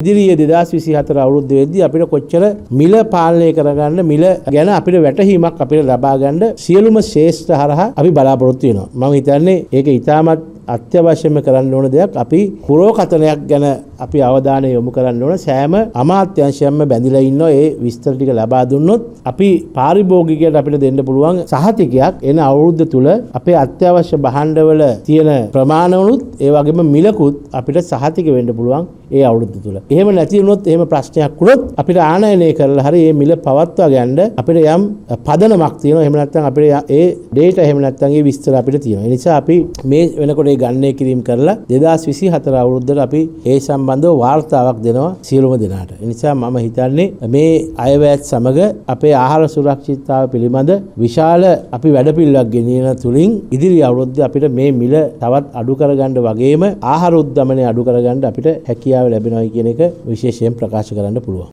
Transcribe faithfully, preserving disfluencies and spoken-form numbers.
ඉදිරියේ දෙදාස් විසිහතර අවුරුද්ද වෙද්දී අපිට කොච්චර මිල පාලනය කරගන්න මිල ගැන අපිට වැටහීමක් අපිට ලබා ගන්න සියලුම ශ්‍රේෂ්ඨ හරහා අපි බලාපොරොත්තු වෙනවා. මම හිතන්නේ ඒක ඉතාමත් අත්‍යවශ්‍යම කරන්න ඕන දෙයක්. අපි පුරෝකථනයක් ගැන අපි අවධානය යොමු කරන්න ඕන. සෑම අමාත්‍යාංශයක්ම බැඳිලා ඉන්නවා. ඒ විස්තර ටික ලබා දුන්නොත් අපි පාරිභෝගිකයට අපිට දෙන්න පුළුවන් සහතිකයක් එන අවුරුද්ද තුල අපේ අත්‍යවශ්‍ය භාණ්ඩවල තියෙන ප්‍රමාණවලුත් ඒ වගේම මිලකුත් අපිට සහතික වෙන්න පුළුවන් ඒ අවුරුද්ද තුල. එහෙම නැති වුණොත් එහෙම ප්‍රශ්නයක් වුණොත් අපිට ආනයනය කරලා හරි මේ මිල පවත්වා ගන්න අපිට යම් පදනමක් තියෙනවා. එහෙම නැත්නම් අපිට ඒ ඩේටා එහෙම නැත්නම් ඒ විස්තර අපිට තියෙනවා. ඒ නිසා අපි මේ වෙනකොට ගණනය කිරීම කරලා දෙදාස් විසිහතර අවුරුද්දට අපි ඒ සම්බන්ධව වාර්තාවක් දෙනවා සියලුම දෙනාට. ඒ නිසා මම හිතන්නේ මේ අයවැයත් සමග අපේ ආහාර සුරක්ෂිතතාව පිළිබඳ විශාල අපි වැඩපිළිවෙලක් ගෙනියන තුලින් ඉදිරි අවුරුද්දේ අපිට මේ මිල තවත් අඩු කරගන්න වගේම ආහාර උද්දමනය අඩු කරගන්න අපිට හැකියාව ලැබෙනවා කියන එක විශේෂයෙන් ප්‍රකාශ කරන්න පුළුවන්.